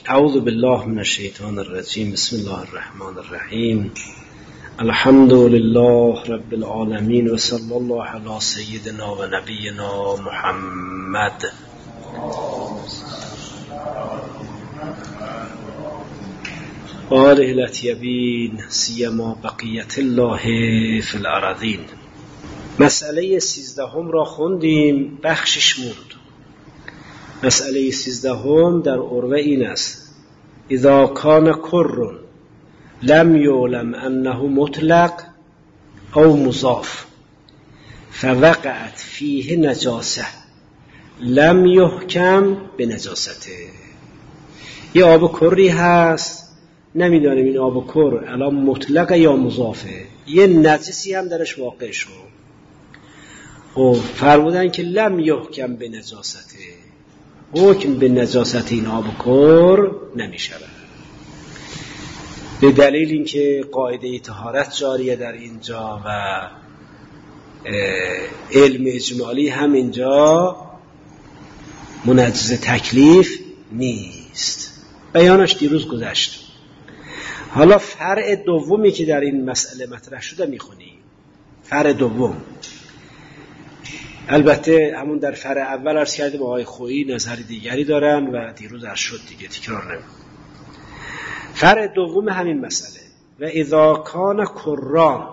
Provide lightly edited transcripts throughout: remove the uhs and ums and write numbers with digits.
اعوذ بالله من الشیطان الرجیم. بسم الله الرحمن الرحیم. الحمد لله رب العالمین و صلی الله علی سیدنا و نبینا محمد. آله الاطیبین سیما بقیت الله فی الارضین. مسئله 13 را خوندیم، بخشش موند. مسئله 13 در عروه این است: اذا کان کر لم یعلم انه مطلق او مضاف فوقعت فیه نجاسه لم یحکم به نجاسته. یه آب کری هست، نمیدانیم این آب کر الان مطلق یا مضافه، یه نجسی هم درش واقع شد. خب فرمودن که لم یحکم به نجاسته، حکم به نجاست این آب کر نمی شود، به دلیل اینکه قاعده طهارت جاریه در اینجا و علم اجمالی هم اینجا منجز تکلیف نیست. بیانش دیروز گذشت. حالا فرع دومی که در این مسئله مطرح شده میخونیم. فرع دوم، البته همون در فرع اول عرض کردیم آقای خویی نظر دیگری دارن و دیروز عرض شد دیگه، تکرار نمیم. فرع دوم همین مسئله: و اذا کان کران،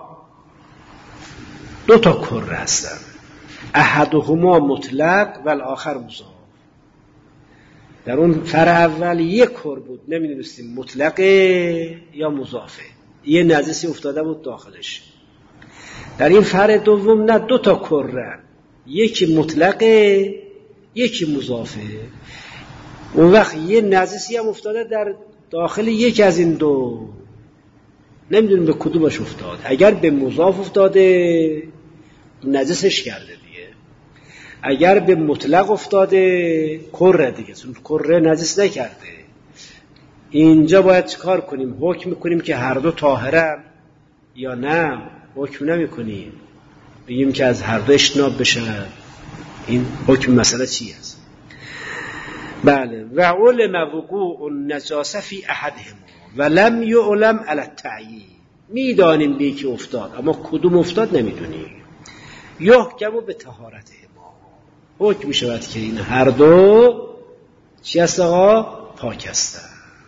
دو تا کر هستن، احدهما مطلق و الاخر مضاف. در اون فرع اول یک کر بود، نمیدونستیم مطلقه یا مضافه، یه نجسی افتاده بود داخلش. در این فرع دوم نه، دو تا کرن، یکی مطلقه یکی مضافه. اون وقت یه نجسی هم افتاده در داخل یکی از این دو، نمیدونیم به کدومش افتاد. اگر به مضاف افتاده نجسش کرده دیگه، اگر به مطلق افتاده کره دیگه، چون کره نجس نکرده. اینجا باید چیکار کنیم؟ حکم کنیم که هر دو طاهرن یا نه؟ حکم نمی کنیم، بگیم که از هر دو اجتناب بشه. این حکم مسئله چی است؟ بله: و علم وقوع النجاسه فی احدهما و لم یعلم علی التعیین. میدانیم به یکی افتاد اما کدوم افتاد نمیدونیم. یحکم به طهارتهما، حکم می شود که این هر دو چی است آقا؟ پاک هستند.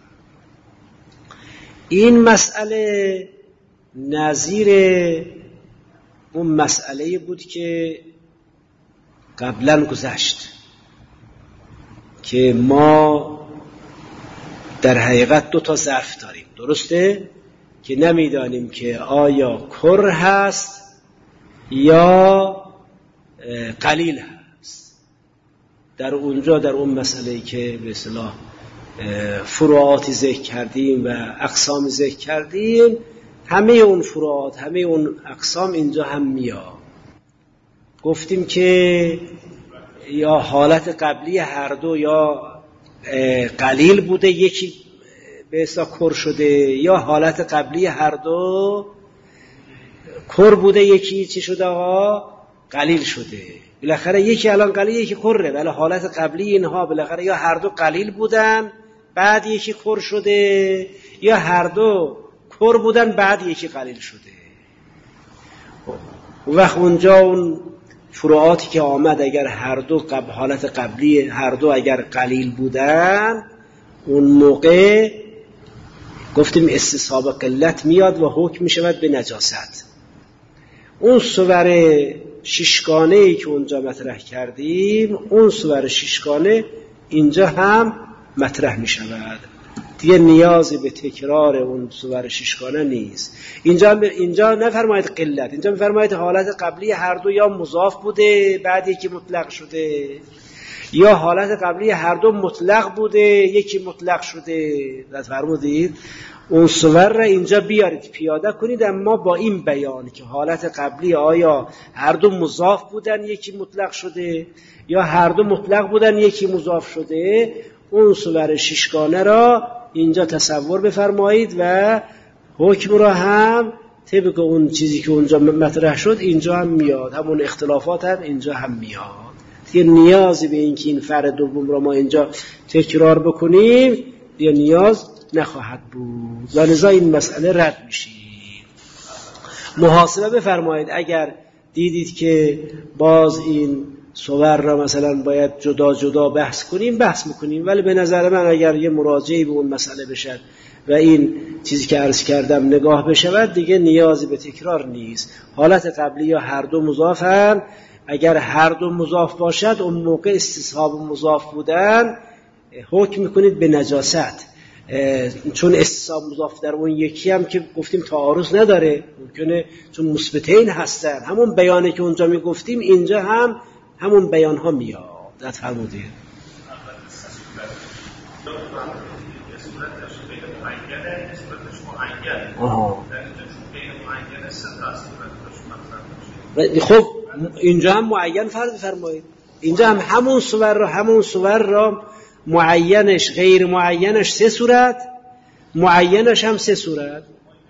این مسئله نظیر اون مسئله بود که قبلا گذشت که ما در حقیقت دو تا ظرف داریم، درسته؟ که نمیدانیم که آیا کر هست یا قلیل هست. در اونجا در اون مسئله که به اصطلاح فروعاتی ذکر کردیم و اقسام ذکر کردیم، همه اون فروعات، همه اون اقسام اینجا هم میاد. گفتیم که یا حالت قبلی هر دو یا قلیل بوده یکی به اصطلاح کر شده، یا حالت قبلی هر دو کر بوده یکی چی شده آقا؟ قلیل شده. بالاخره یکی الان قلیل یکی کره، ولی حالت قبلی اینها بالاخره یا هر دو قلیل بودن بعد یکی کر شده، یا هر دو کر بودن بعد یکی قلیل شده. و وقت اونجا اون فروعاتی که آمد اگر هر دو حالت قبلی هر دو اگر قلیل بودن، اون موقع گفتیم استصحاب قلت میاد و حکم میشود به نجاست. اون صور ششگانه‌ای که اونجا مطرح کردیم، اون صور ششگانه اینجا هم مطرح میشود دیگه، نیازی به تکرار اون صور ششگانه نیست. اینجا نفرمایید قلت، اینجا میفرمایید حالت قبلی هر دو یا مضاف بوده بعد یکی مطلق شده، یا حالت قبلی هر دو مطلق بوده یکی مطلق شده. فرمودید اون صور را اینجا بیارید پیاده کنید، اما با این بیان که حالت قبلی آیا هر دو مضاف بودن یکی مطلق شده یا هر دو مطلق بودن یکی مضاف شده. اون صور ششگانه را اینجا تصور بفرمایید و حکم را هم طبق اون چیزی که اونجا مطرح شد اینجا هم میاد، همون اختلافات هم اینجا هم میاد. دیگه نیازی به این که این فرع دوم را ما اینجا تکرار بکنیم یا نیاز نخواهد بود و لذا این مسئله رد میشه. محاسبه بفرمایید اگر دیدید که باز این صور را مثلا باید جدا جدا بحث کنیم بحث میکنیم، ولی به نظر من اگر یه مراجعه به اون مسئله بشد و این چیزی که عرض کردم نگاه بشود دیگه نیازی به تکرار نیست. حالت قبلی یا هر دو مضافن، اگر هر دو مضاف باشد اون موقع استصحاب مضاف بودن حکم میکنید به نجاست، چون استصحاب مضاف در اون یکی هم که گفتیم تعارض نداره، ممکنه چون مثبتین هستن همون بیانی که اونجا میگفتیم اینجا هم همون بیان ها میاد. دقت فرمودید. خب اینجا هم معین فرض فرمایید، اینجا هم همون صور را معینش غیر معینش 3 صورت، معینش هم 3 صورت.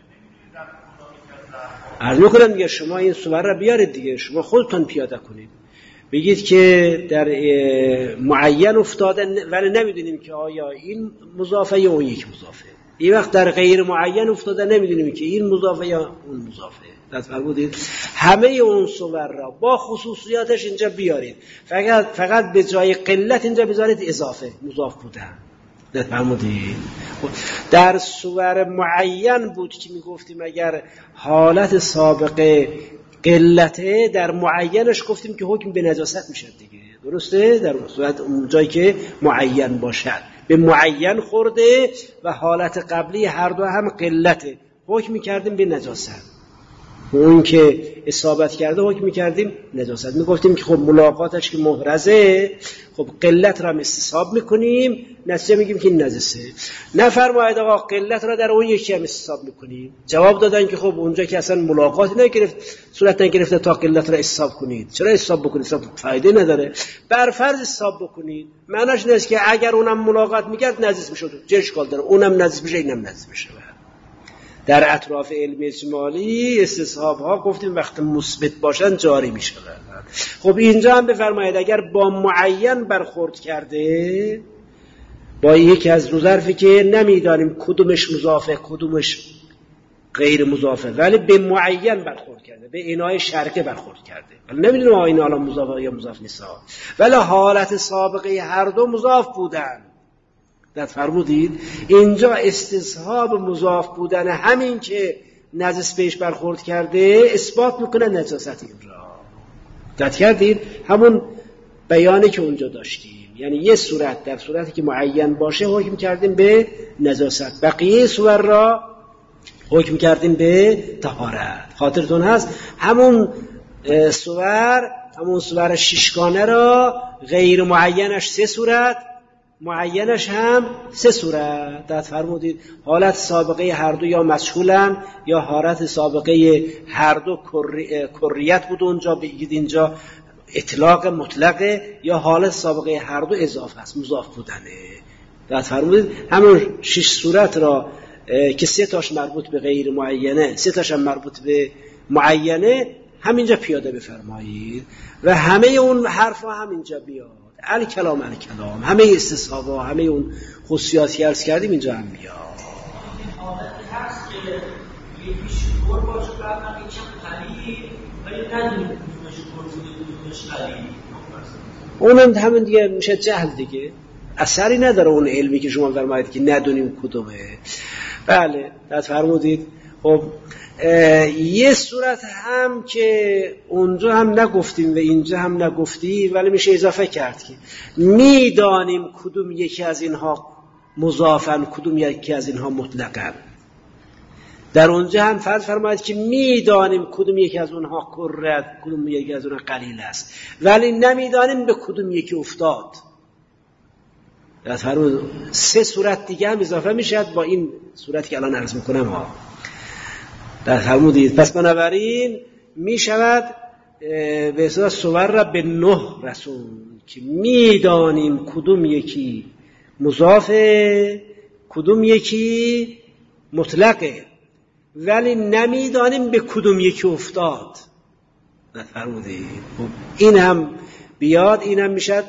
عرض میکنم دیگه شما این صور را بیارید دیگه، شما خودتون پیاده کنید، بگید که در معین افتاده ولی نمیدونیم که آیا این مضافه یا اون یک مضافه. این وقت در غیر معین افتاده نمیدونیم که این مضافه یا اون مضافه. دقت فرمودید؟ همه اون صور را با خصوصیاتش اینجا بیارید، فقط به جای قلت اینجا بذارید اضافه مضاف بودن. دقت فرمودید؟ در صور معین بود که میگفتیم اگر حالت سابقه قلته در معینش گفتیم که حکم به نجاست میشه دیگه، درسته؟ در صورت اون جایی که معین باشد به معین خورده و حالت قبلی هر دو هم قلته حکم میکردیم به نجاست، اون که اصابت کرده حکم میکردیم نجاست. میگفتیم که خب ملاقاتش که محرزه خب قلت را استصحاب میکنیم، نتیجه میگیم که این نجسه. نفرمایید آقا قلت را در اون یکی هم استصحاب میکنیم. جواب دادن که خب اونجا که اصلا ملاقات نگرفت صورت نگرفته تا قلت را استصحاب کنید. چرا استصحاب بکنید؟ فایده نداره. بر فرض استصحاب بکنید معناش نیست که اگر اونم ملاقات میکرد نجس میشد، چه اشکال داره؟ اونم نجس میشه اینم نجس میشه. در اطراف علم اجمالی استصحاب ها گفتیم وقت مثبت باشن جاری می شود. خب اینجا هم بفرمایید اگر با معین برخورد کرده، با یکی از دو ظرفی که نمیدانیم کدومش مضافه کدومش غیر مضافه، ولی به معین برخورد کرده، به اینای شرکه برخورد کرده، ولی نمیدونیم این حالا مضافه یا مضاف نیست، ولی حالت سابقه هر دو مضاف بودن. دقت فرمودید؟ اینجا استصحاب مضاف بودن همین که نجس بهش برخورد کرده اثبات میکنه نجاست این را. دقت کردید؟ همون بیانی که اونجا داشتیم، یعنی یه صورت در صورتی که معین باشه حکم کردیم به نجاست، بقیه صور را حکم کردیم به طهارت. خاطرتون هست همون صور ششگانه را غیر معینش 3 صورت، معینش هم 3 صورت. دقت فرمودید؟ حالت سابقه هر دو یا مشغولن یا حالت سابقه هر دو کریت بود اونجا، بگید اینجا اطلاق مطلقه، یا حالت سابقه هر دو اضافه است مضاف بودنه. دقت فرمودید؟ همون 6 صورت را که 3 تاش مربوط به غیر معینه 3 تاش هم مربوط به معینه همینجا پیاده بفرمایید و همه اون حرفا هم اینجا بیاد. الکلام همه استصحابا همه اون خصوصیاتی عرض کردیم اینجا هم بیاد. حالت هست که یکیش کور باشه بعد یکیش قلیل ولی ندونیم کدومش کور بوده کدومش قلیل، اونم همین دیگه میشه جهل دیگه، اثری نداره اون علمی که شما فرمایید که ندونیم کدومه. بله دقت فرمودید؟ خب یه صورت هم که اونجا هم نگفتیم و اینجا هم نگفتیم ولی میشه اضافه کرد که میدانیم کدوم یکی از اینها مضافن کدوم یکی از اینها مطلقن. در اونجا هم فرض فرمایید که میدانیم کدوم یکی از اونها کرد کدوم یکی از اونها قلیل است، ولی نمیدانیم به کدوم یکی افتاد. در فرمود 3 صورت دیگه هم اضافه میشد با این صورتی که الان عرض میکنم ها. در فرمودید پس بنابراین می شود به اصطلاح صور را به 9 رسون که می دانیم کدوم یکی مضافه کدوم یکی مطلقه ولی نمی دانیم به کدوم یکی افتاد. در فرمودید این هم بیاد، این هم می شود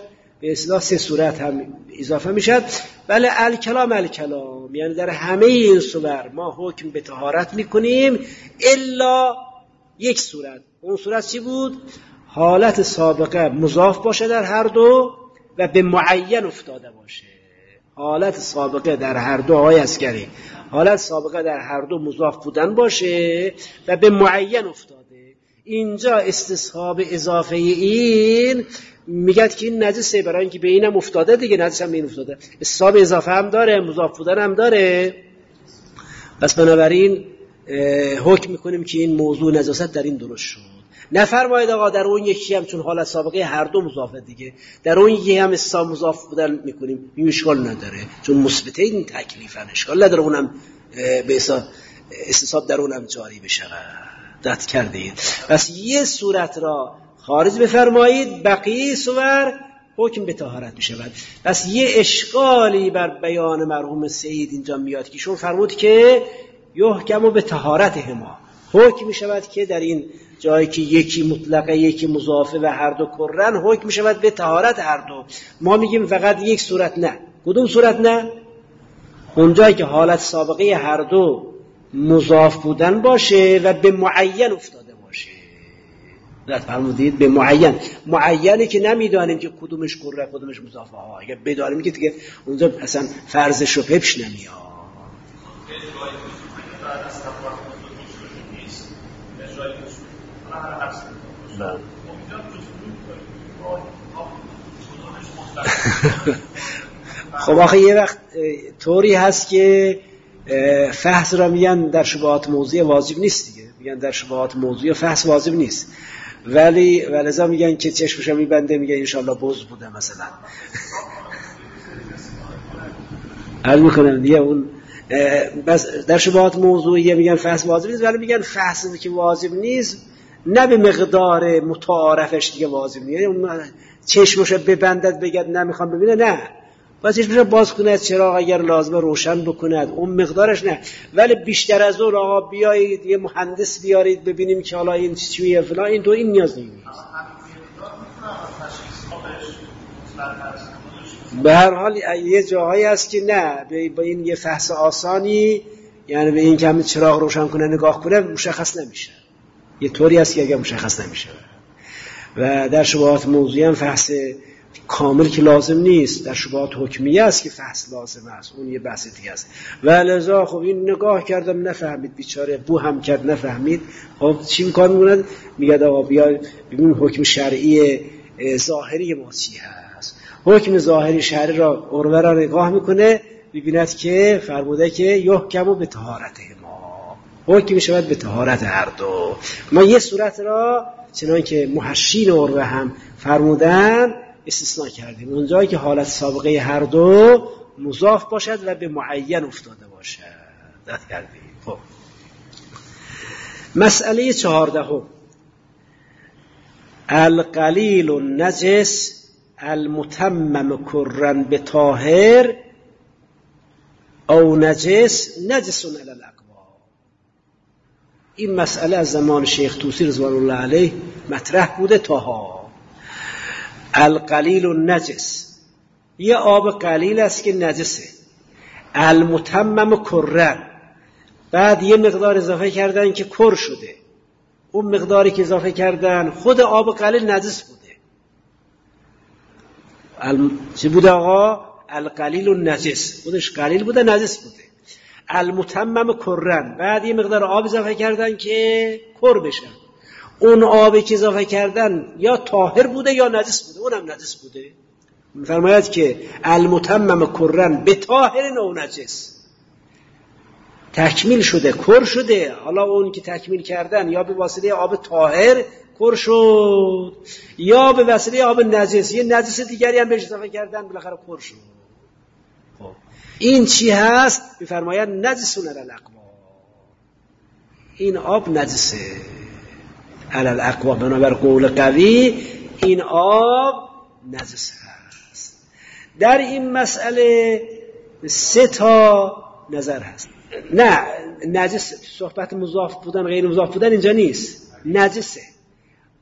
به اصطلاح 3 صورت هم اضافه میشد. ولی الکلام یعنی در همه این صور ما حکم به طهارت میکنیم الا یک صورت. اون صورت چی بود؟ حالت سابقه مضاف باشه در هر دو و به معین افتاده باشه. حالت سابقه در هر دو آقای عسکری، حالت سابقه در هر دو مضاف بودن باشه و به معین افتاده. اینجا استصحاب اضافه این میگد که این نجسه، برای اینکه به اینم افتاده دیگه، نجس هم به این افتاده، استصحاب اضافه هم داره، مضاف بودن هم داره. پس بنابراین حکم میکنیم که این موضوع نجاست در این درست شد. نفرمایید آقا در اون یکی هم چون حالت سابقه هر دو مضافه دیگه، در اون یکی هم استصحاب مضاف بودن میکنیم، این اشکال نداره چون مثبته این تکلیفن، اشکال نداره اونم به استصحاب در اونم جاری بشه. دقت کردید؟ پس یه صورت را خارج بفرمایید، بقیه صور حکم به طهارت میشود. پس یه اشکالی بر بیان مرحوم سید اینجا میاد که شون فرمود که یحکم به طهارت هما، حکم میشود که در این جایی که یکی مطلقه یکی مضافه و هر دو کرن حکم میشود به طهارت هر دو. ما میگیم فقط یک صورت نه. کدوم صورت نه؟ اونجایی که حالت سابقه هر دو مضاف بودن باشه و به معین افتاده باشه. دقت فرمودید؟ به معینی که نمیدانیم که کدومش کره کدومش مضافه ها. اگه بدانیم که دیگه اونجا اصلا فرضش رو پیش نمیاد. خب آخه یه وقت طوری هست که فحص را میگن در شبهات موضوعی واجب نیست دیگه، میگن در شبهات موضوعی فحص واجب نیست، ولی ولذا میگن که چشمش میبنده میگه انشالله بوز بوده مثلا. حل میکنم دیگه اون بس در شبهات موضوعی میگن فحص واجب نیست، ولی میگن فحصی که واجب نیست نه به مقدار متعارفش دیگه واجب نیست. چشمش ببندد بگد نمیخوام ببینه، نه، باید چشمش باز کند، چراغ اگر لازمه روشن بکند، اون مقدارش نه. ولی بیشتر از اون آقا بیایید یه مهندس بیارید ببینیم که حالا این چیه فلان، این تو این نیاز نیست. به هر حال یه جاهایی هست که نه، با این یه فحص آسانی، یعنی به این که همین چراغ روشن کنه نگاه کنه مشخص نمیشه. یه طوری هست که اگر مشخص نمیشه. و در شبهات موضوعی هم فحص کامل که لازم نیست، در شبهات حکمیه است که فحص لازم است، اون یه بحث دیگه است. و لذا خب این نگاه کردم نفهمید بیچاره، بو هم کرد نفهمید، خب چی میکنه؟ میگه میگه آقا بیا ببین حکم شرعی ظاهری ما چی هست. حکم ظاهری شرعی را عروه را نگاه میکنه، ببیند که فرموده که یحکم به طهارت ما، حکم میشود به طهارت هر دو. ما یه صورت را چنان که محشین عروه هم فرمودن استثناء کردیم، اونجایی که حالت سابقه هر دو مضاف باشد و به معین افتاده باشد. دقت کردیم. خب مسئله 14 القلیل النجس المتمم کرن به طاهر او نجس نجسون علی الاقوا. این مسئله از زمان شیخ طوسی رضوان الله علیه مطرح بوده تاها. القلیل النجس، یه آب قلیل است که نجسه، المتمم کرن، بعد یه مقدار اضافه کردن که کر شده، اون مقداری که اضافه کردن خود آب قلیل نجس بوده. چی بوده آقا؟ القلیل النجس، خودش قلیل بوده نجس بوده. المتمم کرن، بعد یه مقدار آب اضافه کردن که کر بشه، اون آبی که اضافه کردن یا طاهر بوده یا نجس بوده، اونم نجس بوده. می‌فرماید که المتمم کرن به طاهر و نجس، تکمیل شده کر شده، حالا اون که تکمیل کردن یا به واسطه آب طاهر کر شد یا به واسطه آب نجس، یه نجس دیگری هم بهش اضافه کردن بالاخره کر شد. خب این چی هست؟ می‌فرماید نجسون علی الاقوا، این آب نجسه علی الاقوا، بنابر قول قوی این آب نجس هست. در این مسئله 3 نظر هست. نه نجس، صحبت مضاف بودن غیر مضاف بودن اینجا نیست، نجسه.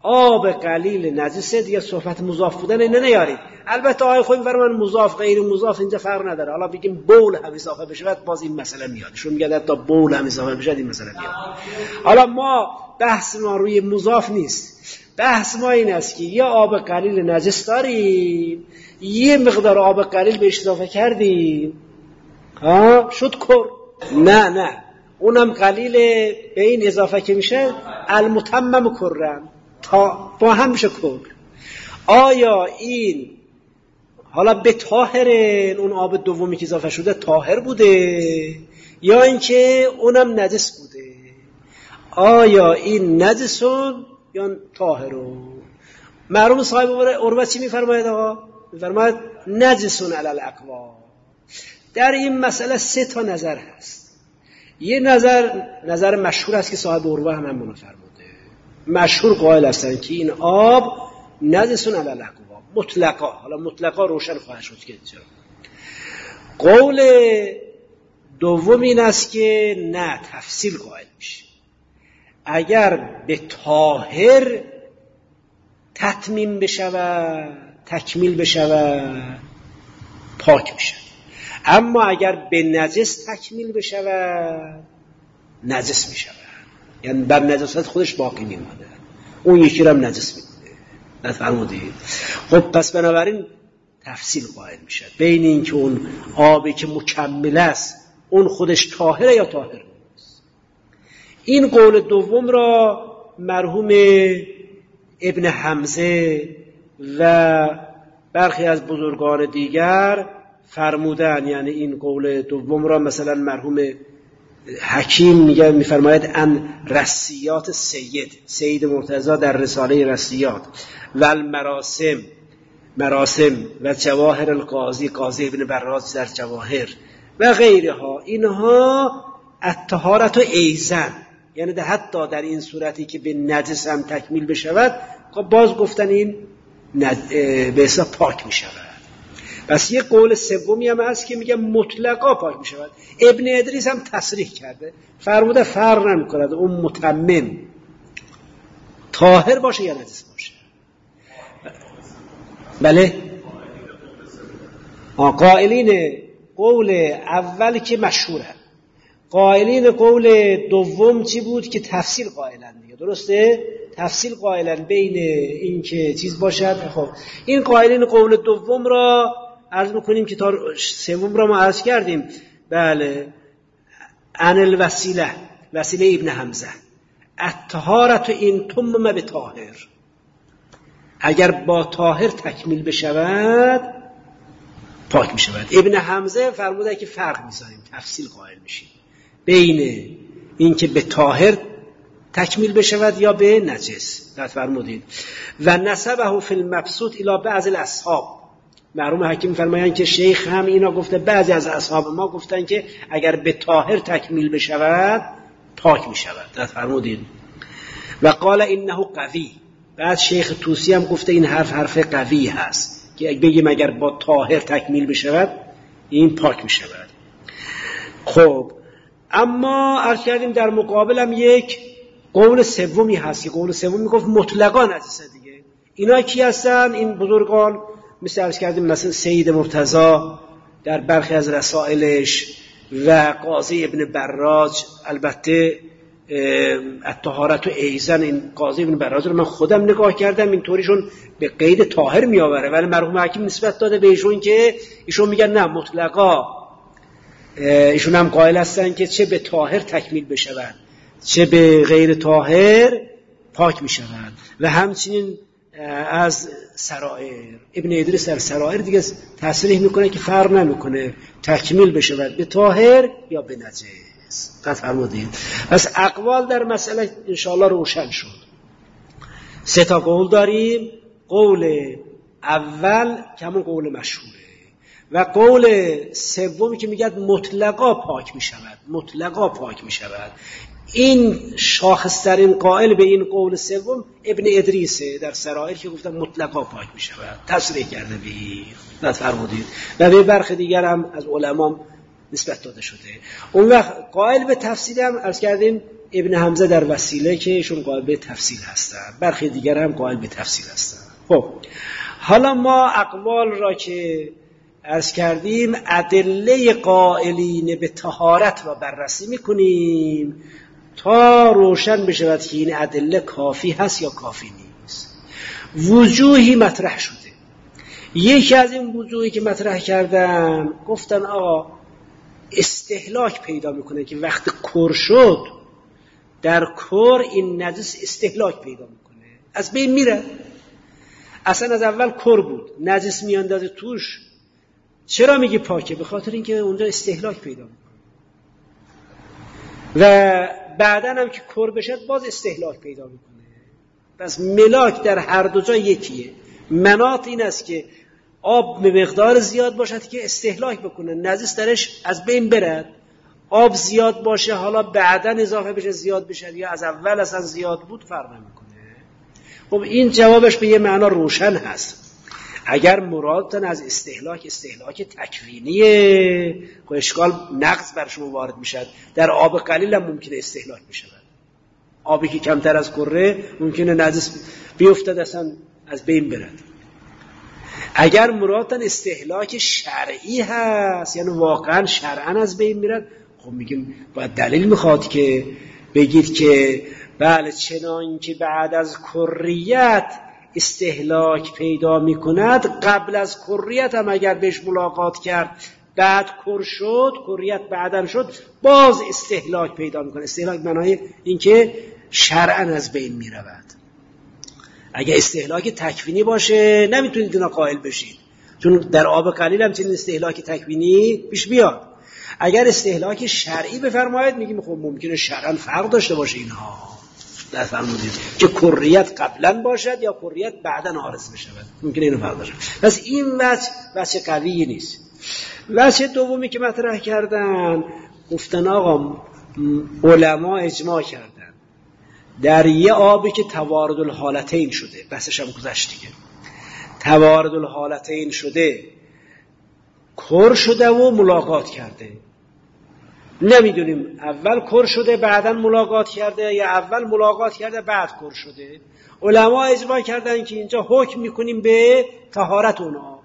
آب قلیل نجسه، دیگه صحبت مضاف بودن اینه نیارید. البته آقای خویی فرمان مضاف غیر مضاف اینجا فرق نداره. حالا بگیم بول هم اضافه بشه باز این مسئله میاد. شون میگه حتی بول هم اضافه بشه این مسئله میاد. حالا ما بحث ما روی مضاف نیست. بحث ما این است که یا آب قلیل نجس داریم، یه مقدار آب قلیل بهش اضافه کردیم، شد کر. نه اونم قلیل به این اضافه که میشه المتمم کرن، تا با هم میشه کر. آیا این حالا به طاهره، اون آب دومی که اضافه شده طاهر بوده یا اینکه اونم نجس بوده؟ آیا این نجسون یا طاهرون؟ مرحوم صاحب عروه چی میفرماید آقا؟ میفرماید نجسون علی الاقوال. در این مسئله 3 تا نظر هست. یه نظر مشهور است که صاحب عروه هم همون فرموده. مشهور قائل هستن که این آب نجسون علی الاقوال مطلقا. حالا مطلقا روشن خواهد شد که چرا. قول دوم این است که نه، تفصیل قائل میشه. اگر به طاهر تکمیل بشود پاک میشه، اما اگر به نجس تکمیل بشود نجس میشود، یعنی بر نجاست خودش باقی میمانه، اون یکی رو هم نجس میکنه. نفرمودید؟ خب پس بنابراین تفصیل قائل میشه بین این که اون آبی که مکمل است اون خودش طاهره یا طاهر نیست. این قول دوم را مرحوم ابن حمزه و برخی از بزرگان دیگر فرمودن. یعنی این قول دوم را مثلا مرحوم حکیم میفرماید ان رسیات سید مرتضی در رساله رسیات و مراسم و جواهر القاضی ابن براج در جواهر و غیرها، اینها الطهارت و ایزن، یعنی حتی در این صورتی که به نجس هم تکمیل بشود باز گفتن این به حساب پاک می شود. پس یه قول سومی هم هست که میگه مطلقا پاک می شود. ابن ادریس هم تصریح کرده، فرموده فرق نمی کند اون متمم طاهر باشه یا نجس باشه. بله، قائلین قول اول که مشهوره، قائلین قول دوم چی بود که تفصیل قائلن دیگه، درسته؟ تفصیل قائلن بین این که چیز باشد. خب این قائلین قول دوم را عرض میکنیم که تا سوم را ما عرض کردیم. بله، عن الوسیله ابن حمزه الطهارت این تمم به طاهر، اگر با طاهر تکمیل بشود پاک میشود. ابن حمزه فرموده که فرق میذاریم، تفصیل قائل میشیم بین این که به طاهر تکمیل بشود یا به نجس. فرمودید و نسبه فی المبسوط الی بعض الاصحاب. مرحوم حکیم فرمایند که شیخ هم اینا گفته، بعضی از اصحاب ما گفتن که اگر به طاهر تکمیل بشود پاک میشود. فرمودید و قال انه قوی. بعد شیخ توسی هم گفته این حرف قوی هست که بگیم اگر با طاهر تکمیل بشود این پاک میشود. خب اما عرض کردیم در مقابل هم یک قول سومی هست که قول سوم میگفت مطلقا نجسه دیگه. اینا کی هستن؟ این بزرگان مثل عرض کردیم مثلا سید مرتضی در برخی از رسائلش و قاضی ابن براج. البته الطهارت و ایزن، این قاضی ابن براج رو من خودم نگاه کردم اینطوریشون به قید طاهر می آوره، ولی مرحوم حکیم نسبت داده به ایشون که ایشون میگن نه مطلقا. ایشون هم قائل هستن که چه به طاهر تکمیل بشود چه به غیر طاهر پاک میشود. و همچنین از سرائر ابن ادریس در سرائر دیگه تصریح میکنه که فرق نمیکنه تکمیل بشود به طاهر یا به نجس. قد فرمودید. پس اقوال در مسئله انشاءالله روشن شد. 3 تا قول داریم. قول اول که همون قول مشهوره و قول سومی که میگه مطلقا پاک میشود، مطلقا پاک میشود. این شاخصترین قائل به این قول سوم ابن ادریسه در سرائر که گفتن مطلقا پاک میشود، تصریح کرده به این. فرمودید. و به برخی دیگر هم از علما نسبت داده شده. اون وقت قائل به تفصیل هم عرض کردیم ابن حمزه در وسیله که ایشون قائل به تفصیل هستن، برخی دیگر هم قائل به تفصیل هستن. خب حالا ما اقوال را که عرض کردیم ادله قائلین به طهارت را بررسی میکنیم تا روشن بشود که این ادله کافی هست یا کافی نیست. وجوهی مطرح شده. یکی از این وجوهی که مطرح کردن گفتن آقا استهلاک پیدا میکنه که وقت کر شد در کر این نجس استهلاک پیدا میکنه، از بین میره. اصلا از اول کر بود، نجس میاندازه توش، چرا میگی پاکه؟ به خاطر اینکه اونجا استهلاک پیدا میکنه و بعداً هم که کر بشد باز استهلاک پیدا میکنه. پس ملاک در هر دو جا یکیه. مناط این است که آب به مقدار زیاد باشد که استهلاک بکنه، نجس درش از بین برد. آب زیاد باشه حالا بعداً اضافه بشه زیاد بشه یا از اول اصلا زیاد بود فرق نمیکنه. خب این جوابش به یه معنا روشن هست. اگر مرادتون از استهلاک تکوینیه خب اشکال نقض بر شما وارد میشد. در آب قلیل هم ممکنه استهلاک بشه. آبی که کمتر از کره ممکنه نجس بیفتد اصلا از بین برد. اگر مرادتون استهلاک شرعی هست یعنی واقعا شرعا از بین میرد، خب میگیم باید دلیل میخواد که بگید که بله چنان که بعد از کریت استهلاک پیدا میکند قبل از کریت هم اگر بهش ملاقات کرد بعد کر شد، کریت بعدم شد، باز استهلاک پیدا میکنه. استهلاک معنای این که شرعا از بین میرود. اگه استهلاک تکوینی باشه نمیتونید اینا قائل بشید، چون در آب قلیل هم چنین استهلاک تکوینی پیش بیاد. اگر استهلاک شرعی بفرمایید میگیم خب ممکنه شرعا فرق داشته باشه اینها، در فرمودید که کریت قبلا باشد یا کریت بعدا عارض بشود، ممکنه اینو فرق داشته. پس این وجه قوی نیست. وجه دومی که مطرح کردن گفتن آقا علما اجماع کردن در یه آبی که توارد الحالتین شده، بحثش هم گذشت دیگه، توارد الحالتین شده، کر شده و ملاقات کرده، نمیدونیم اول کر شده بعداً ملاقات کرده یا اول ملاقات کرده بعد کر شده. علما اجماع کردن که اینجا حکم میکنیم به طهارت اون آب.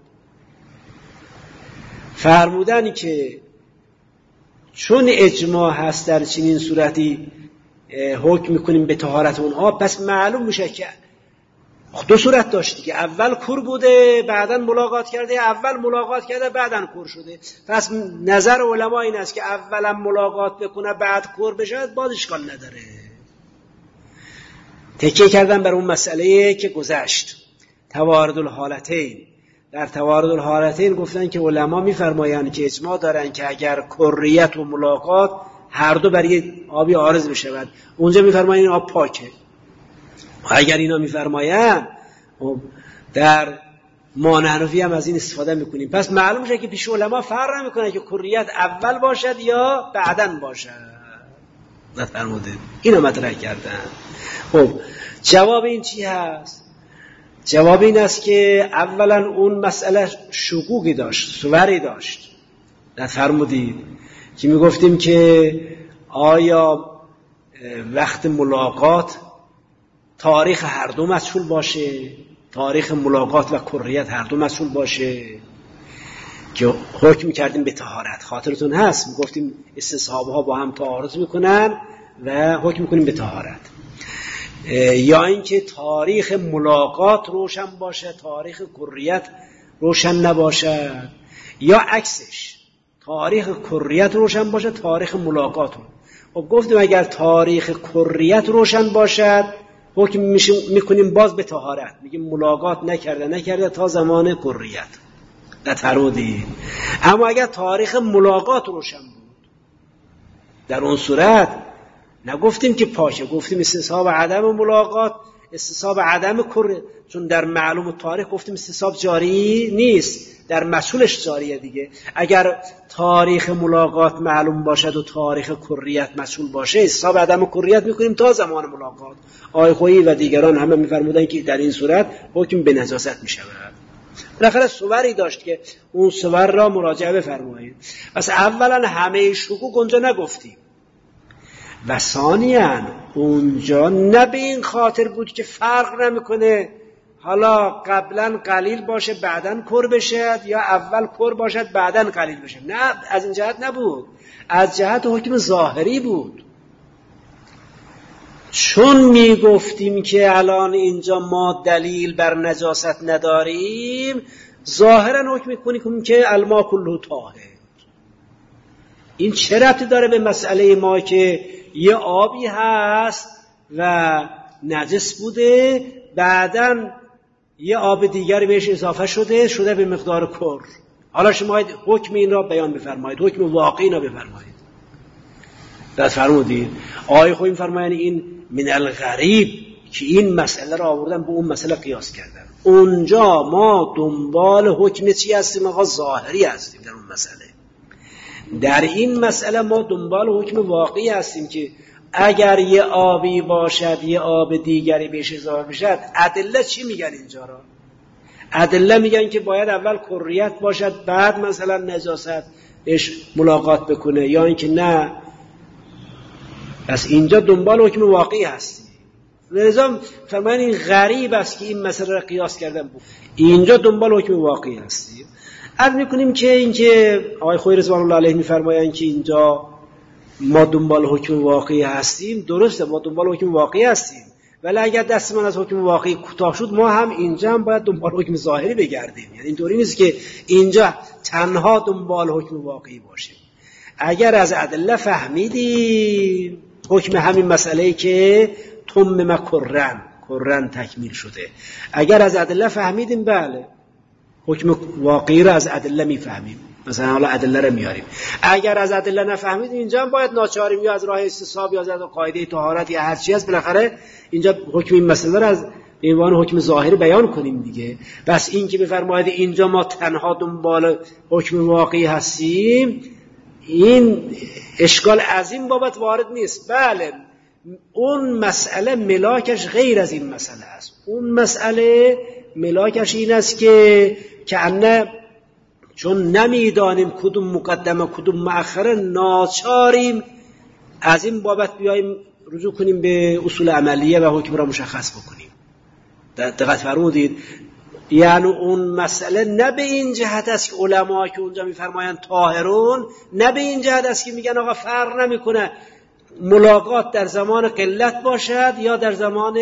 فرمودن که چون اجماع هست در چنین صورتی حکم میکنیم به طهارت اون آب، پس معلوم میشه که دو صورت داشتی که اول کر بوده بعداً ملاقات کرده، اول ملاقات کرده بعداً کر شده. پس نظر علما این است که اولا ملاقات بکنه بعد کر بشه، باز اشکال نداره. تکیه کردن بر اون مسئله که گذشت توارد الحالتین. در توارد الحالتین گفتن که علما میفرمایند که اجماع دارن که اگر کریت و ملاقات هر دو برای آبی عارض بشود اونجا میفرمایند این آب پاکه. اگر اینا میفرمایند در ما نحنفی هم از این استفاده میکنیم. پس معلوم میشه که پیش علما فرق نمیکنه که کریت اول باشد یا بعداً باشد. نفرمودید اینو مطرح کردن. خب جواب این چی هست؟ جواب این است که اولا اون مسئله شکوکی داشت، سوری داشت. نفرمودید که میگفتیم که آیا وقت ملاقات تاریخ هر دو مسئول باشه، تاریخ ملاقات و کریت هر دو مسئول باشه، که حکم کردیم به طهارت. خاطرتون هست میگفتیم استصحابها با هم تعارض میکنن و حکم میکنیم به طهارت. یا اینکه تاریخ ملاقات روشن باشه تاریخ کریت روشن نباشه، یا عکسش تاریخ کریت روشن باشه تاریخ ملاقات رو. خب گفتیم اگر تاریخ کریت روشن باشد حکم میکنیم باز به طهارت، میگیم ملاقات نکرده تا زمان کریت. نفرمودید. اما اگر تاریخ ملاقات روشن بود در اون صورت نگفتیم که پاشه، گفتیم استصحاب عدم ملاقات، استصحاب عدم کریت، چون در معلوم تاریخ گفتیم استصحاب جاری نیست، در مسئولش جاریه دیگه. اگر تاریخ ملاقات معلوم باشد و تاریخ کریت مسئول باشه استصحاب عدم کریت میکنیم تا زمان ملاقات. آقای خویی و دیگران همه میفرمودن که در این صورت حکم به نجاست میشود. بالاخره صوری داشت که اون صور را مراجعه بفرمایید. پس اولا همه شکوک اونجا نگفتیم و ثانیاً اونجا نه به این خاطر بود که فرق نمیکنه حالا قبلا قلیل باشه بعدن کر بشه یا اول کر باشد بعدن قلیل بشه. نه، از این جهت نبود، از جهت حکم ظاهری بود. چون میگفتیم که الان اینجا ما دلیل بر نجاست نداریم، ظاهرا حکم میکنیم که الماء کله طاهر. این چه ربطی داره به مسئله ما که یه آبی هست و نجس بوده بعدن یه آب دیگری بهش اضافه شده به مقدار کر؟ حالا شما حکم این را بیان بفرمایید، حکم واقعی را بفرمایید. دست فرمودید آقای خویی فرمایند این من الغریب که این مسئله را آوردن به اون مسئله قیاس کردن. اونجا ما دنبال حکم چی هستیم؟ آقا ظاهری هستیم در اون مسئله. در این مسئله ما دنبال حکم واقعی هستیم که اگر یه آبی باشد یه آب دیگری بهش اضافه بشد. ادله چی میگن اینجا را؟ ادله میگن که باید اول کریت باشد بعد مثلا نجاست بهش ملاقات بکنه، یا اینکه نه. پس اینجا دنبال حکم واقعی هستی. لذا فرمان این غریب است که این مسئله را قیاس کردن بود. اینجا دنبال حکم واقعی هستی. عرض میکنیم که اینکه آقای خویی رضوان الله علیه میفرمایند که اینجا ما دنبال حکم واقعی هستیم، درسته ما دنبال حکم واقعی هستیم، ولی اگر دست من از حکم واقعی کوتاه شد ما هم اینجا هم باید دنبال حکم ظاهری بگردیم. یعنی اینطوری نیست که اینجا تنها دنبال حکم واقعی باشیم. اگر از ادله فهمیدیم حکم همین مسئله‌ای که تمم کرن تکمیل شده، اگر از ادله فهمیدیم بله حکم واقعی را از ادله میفهمیم، مثلا حالا ادله را میاریم. اگر از ادله نفهمیدیم اینجا هم باید ناچاریم یا از راه استصحاب یا از قاعده طهارت یا هر چی هست بالاخره اینجا حکم این مسئله را از به عنوان حکم ظاهری بیان کنیم دیگه. بس این که بفرمایید اینجا ما تنها دنبال حکم واقعی هستیم، این اشکال از این بابت وارد نیست. بله اون مسئله ملاکش غیر از این مسئله است. اون مسئله ملاکش این است که انه چون نمیدانیم کدوم مقدمه کدوم مؤخره ناچاریم از این بابت بیاییم رجوع کنیم به اصول عملیه و حکم را مشخص بکنیم. دقت فرمودید؟ یعنی اون مسئله نه به این جهت است که علما که اونجا میفرمایند طاهرون، نه به این جهت است که میگن آقا فرق نمیکنه ملاقات در زمان قلت باشد یا در زمان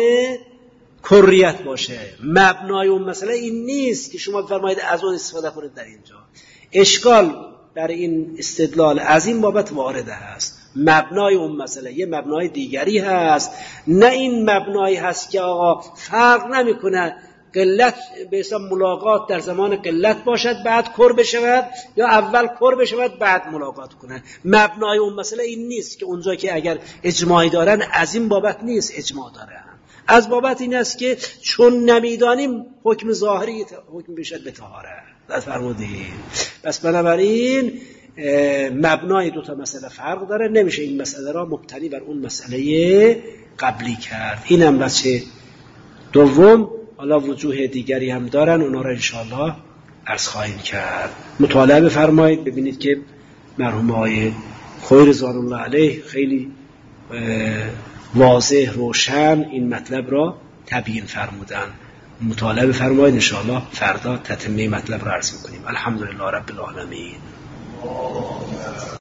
کریت باشه. مبنای اون مسئله این نیست که شما بفرمایید از اون استفاده کنید. در اینجا اشکال در این استدلال از این بابت وارده است. مبنای اون مسئله یه مبنای دیگری هست، نه این مبنایی هست که آقا فرق نمیکنه قلت به حساب ملاقات در زمان قلت باشد بعد کر بشود یا اول کر بشود بعد ملاقات کنه. مبنای اون مسئله این نیست که اونجا که اگر اجماعی دارن از این بابت نیست اجماع دارن، از بابت این است که چون نمیدانیم حکم ظاهری حکم بشد به طهارت. دست فرمودید؟ پس بنابراین مبنای دوتا مسئله فرق داره، نمیشه این مسئله را مبتنی بر اون مسئله قبلی کرد. اینم بچه دوم. حالا وجوه دیگری هم دارن، اونا را انشاءالله عرض خواهیم کرد. مطالعه بفرمایید ببینید که مرحوم آقای خویی رضوان الله علیه خیلی واضح روشن این مطلب را تبیین فرمودن. مطالعه بفرمایید انشاءالله فردا تتمه مطلب را عرض می‌کنیم. الحمدلله رب العالمین.